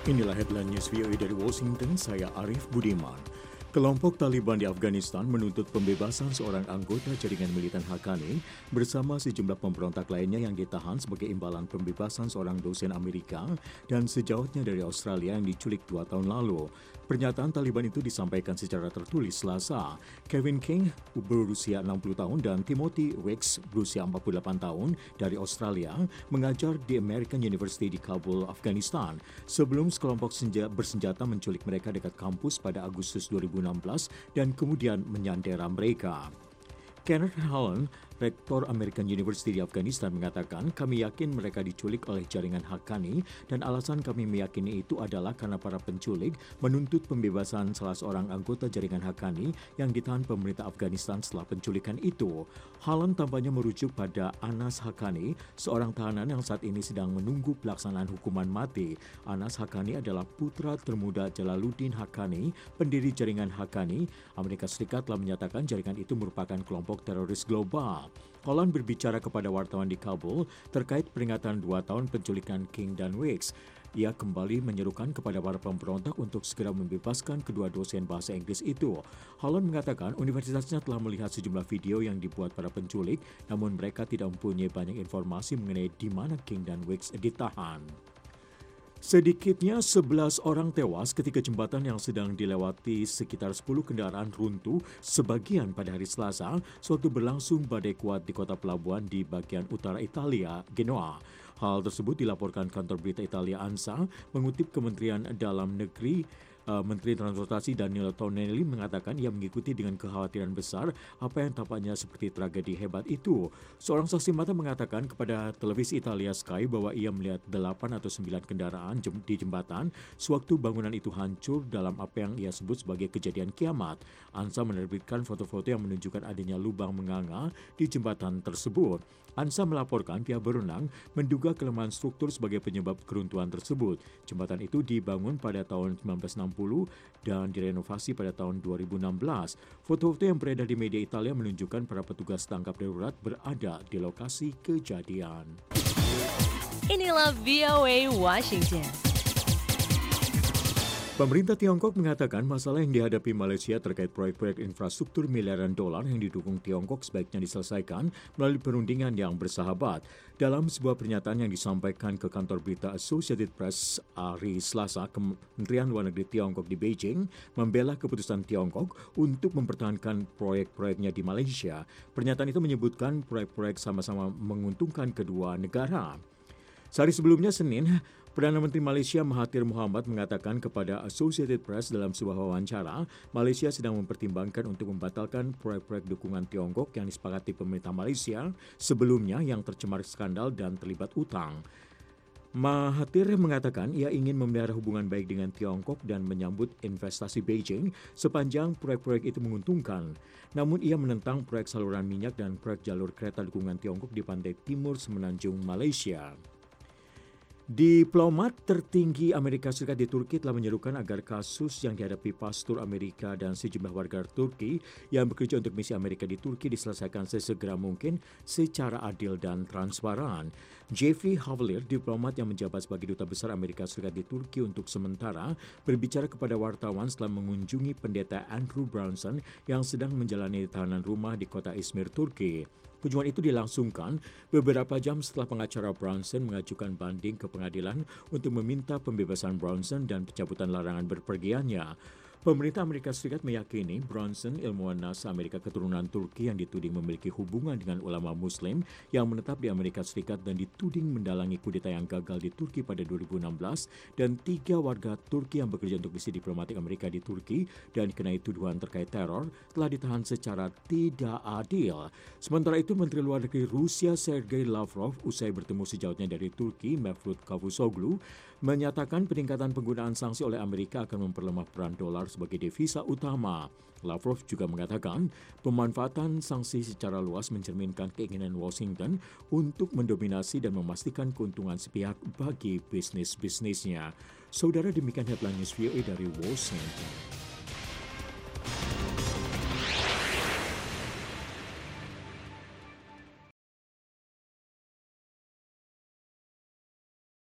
Inilah headline news VOA dari Washington, saya Arif Budiman. Kelompok Taliban di Afghanistan menuntut pembebasan seorang anggota jaringan militan Haqqani bersama sejumlah pemberontak lainnya yang ditahan sebagai imbalan pembebasan seorang dosen Amerika dan sejauhnya dari Australia yang diculik 2 tahun lalu. Pernyataan Taliban itu disampaikan secara tertulis Selasa. Kevin King berusia 60 tahun dan Timothy Wicks berusia 48 tahun dari Australia mengajar di American University di Kabul, Afghanistan sebelum sekelompok bersenjata menculik mereka dekat kampus pada Agustus 2016 dan kemudian menyandera mereka. Kenneth Hallen, Rektor American University di Afghanistan mengatakan, kami yakin mereka diculik oleh jaringan Haqqani dan alasan kami meyakini itu adalah karena para penculik menuntut pembebasan salah seorang anggota jaringan Haqqani yang ditahan pemerintah Afghanistan setelah penculikan itu. Hallen tampaknya merujuk pada Anas Haqqani, seorang tahanan yang saat ini sedang menunggu pelaksanaan hukuman mati. Anas Haqqani adalah putra termuda Jalaluddin Haqqani, pendiri jaringan Haqqani. Amerika Serikat telah menyatakan jaringan itu merupakan kelompok teroris global. Holland berbicara kepada wartawan di Kabul terkait peringatan 2 tahun penculikan King dan Wicks. Ia kembali menyerukan kepada para pemberontak untuk segera membebaskan kedua dosen bahasa Inggris itu. Holland mengatakan universitasnya telah melihat sejumlah video yang dibuat para penculik, namun mereka tidak mempunyai banyak informasi mengenai di mana King dan Wicks ditahan. Sedikitnya 11 orang tewas ketika jembatan yang sedang dilewati sekitar 10 kendaraan runtuh sebagian pada hari Selasa sewaktu berlangsung badai kuat di kota pelabuhan di bagian utara Italia, Genoa. Hal tersebut dilaporkan kantor berita Italia ANSA mengutip Kementerian Dalam Negeri. Menteri Transportasi Daniele Tonelli mengatakan ia mengikuti dengan kekhawatiran besar apa yang tampaknya seperti tragedi hebat itu. Seorang saksi mata mengatakan kepada televisi Italia Sky bahwa ia melihat 8 atau 9 kendaraan di jembatan sewaktu bangunan itu hancur dalam apa yang ia sebut sebagai kejadian kiamat. ANSA menerbitkan foto-foto yang menunjukkan adanya lubang menganga di jembatan tersebut. ANSA melaporkan pihak berwenang menduga kelemahan struktur sebagai penyebab keruntuhan tersebut. Jembatan itu dibangun pada tahun 1960 dan direnovasi pada tahun 2016. Foto-foto yang beredar di media Italia menunjukkan para petugas tangkap darurat berada di lokasi kejadian. Inilah VOA Washington. Pemerintah Tiongkok mengatakan masalah yang dihadapi Malaysia terkait proyek-proyek infrastruktur miliaran dolar yang didukung Tiongkok sebaiknya diselesaikan melalui perundingan yang bersahabat. Dalam sebuah pernyataan yang disampaikan ke kantor berita Associated Press hari Selasa, Kementerian Luar Negeri Tiongkok di Beijing membela keputusan Tiongkok untuk mempertahankan proyek-proyeknya di Malaysia. Pernyataan itu menyebutkan proyek-proyek sama-sama menguntungkan kedua negara. Sehari sebelumnya Senin, Perdana Menteri Malaysia Mahathir Mohamad mengatakan kepada Associated Press dalam sebuah wawancara, Malaysia sedang mempertimbangkan untuk membatalkan proyek-proyek dukungan Tiongkok yang disepakati pemerintah Malaysia sebelumnya yang tercemar skandal dan terlibat utang. Mahathir mengatakan ia ingin memelihara hubungan baik dengan Tiongkok dan menyambut investasi Beijing sepanjang proyek-proyek itu menguntungkan. Namun ia menentang proyek saluran minyak dan proyek jalur kereta dukungan Tiongkok di pantai timur semenanjung Malaysia. Diplomat tertinggi Amerika Serikat di Turki telah menyerukan agar kasus yang dihadapi pastor Amerika dan sejumlah warga Turki yang bekerja untuk misi Amerika di Turki diselesaikan sesegera mungkin secara adil dan transparan. Jeffrey Havlir, diplomat yang menjabat sebagai duta besar Amerika Serikat di Turki untuk sementara, berbicara kepada wartawan setelah mengunjungi pendeta Andrew Brownson yang sedang menjalani tahanan rumah di kota Izmir, Turki. Kunjungan itu dilangsungkan beberapa jam setelah pengacara Brownson mengajukan banding ke pengadilan untuk meminta pembebasan Brownson dan pencabutan larangan berpergiannya. Pemerintah Amerika Serikat meyakini Brownson, ilmuwan NASA Amerika keturunan Turki yang dituding memiliki hubungan dengan ulama Muslim yang menetap di Amerika Serikat dan dituding mendalangi kudeta yang gagal di Turki pada 2016 dan 3 warga Turki yang bekerja untuk misi diplomatik Amerika di Turki dan dikenai tuduhan terkait teror telah ditahan secara tidak adil. Sementara itu, Menteri Luar Negeri Rusia Sergei Lavrov usai bertemu sejauhnya dari Turki Mevlut Cavusoglu menyatakan peningkatan penggunaan sanksi oleh Amerika akan memperlemah peran dolar sebagai devisa utama. Lavrov juga mengatakan pemanfaatan sanksi secara luas mencerminkan keinginan Washington untuk mendominasi dan memastikan keuntungan sepihak bagi bisnis-bisnisnya. Saudara, demikian headline news VOA dari Washington.